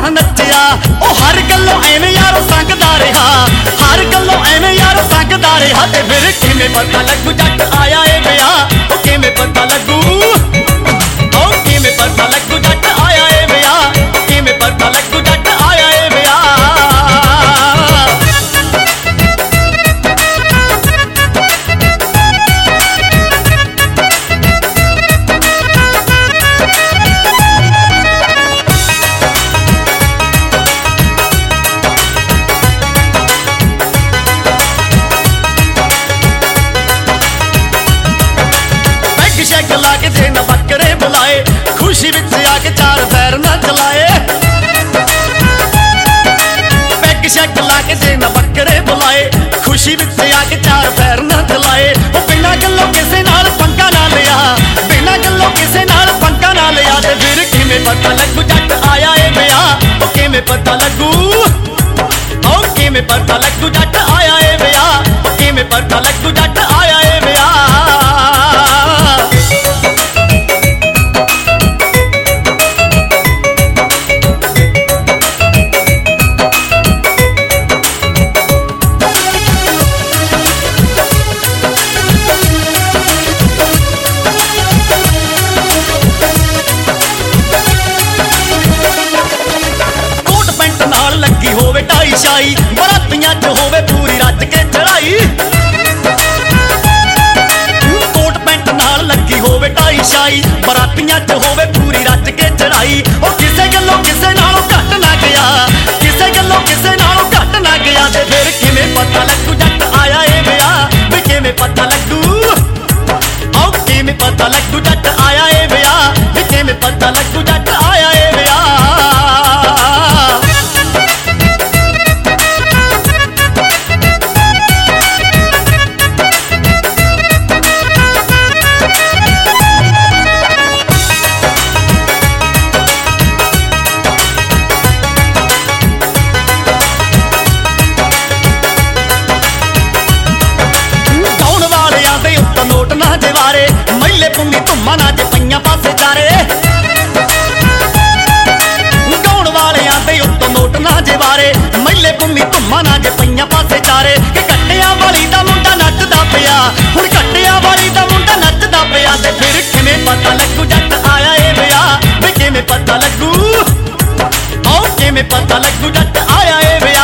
नचिया ओ हर गल्लों एवें यारो संगदा रहा, हर गल्लों एवें यारो संगदा रहा। ते फिर किवें पता लगू जट आया ए ब्याह, ओ किवें पता लगू, ओ किवें पता लगू जट आया ए ब्याह, ओ किवें पता लगू जट आया ए ब्याह। शैग लाके जे न बकरे बुलाए, खुशी विच आके चार पैर न चलाए। पैग शैग लाके जे न बकरे बुलाए, खुशी विच आके चार पैर न चलाए। ओ बिना गल्लों किसे नाल पंगा ना लिया, बिना गल्लों किसे नाल पंगा ना लिया। ते फिर किवें पता लगू जट आया ए ब्याह, ओ किवें पता लगू, ओ किवें पता लगू जट आया ए ब्याह, ओ किवें पता लगू जट आया ए ब्याह। लगी होवे टाई शाई, बरातियां च होवे पूरी रज के चढ़ाई। कोट पैंट नाल लगी होवे टाई शाई, बरातियां च होवे पूरी रज के चढ़ाई। ओ किसे गल्लों किसे नालों घट ना गया, किसे गल्लों किसे नालों घट ना गया। ते फिर किवें पता लगू जट आया ए ब्याह, वे किवें पता लगू, ओ किवें पता लगू जट आया ए ब्याह, वे किवें पता लगू जट आया ए ब्याह। नोट ना जवारे, मैले पुंगी धुम्मा ना जे पईयां पासे जारे। गाउण वालियां दे उत्तों नोट ना जवारे, मैले पुंगी धुम्मा ना जे पईयां पासे जारे। कि कट्टियां वाली दा मुंडा नचदा पिया, हुण कट्टियां वाली दा मुंडा नचदा पिया। ते फिर किवें पता लगू जट आया ए ब्याह, वे किवें पता लगू, ओ किवें पता लगू जट आया ए ब्याह।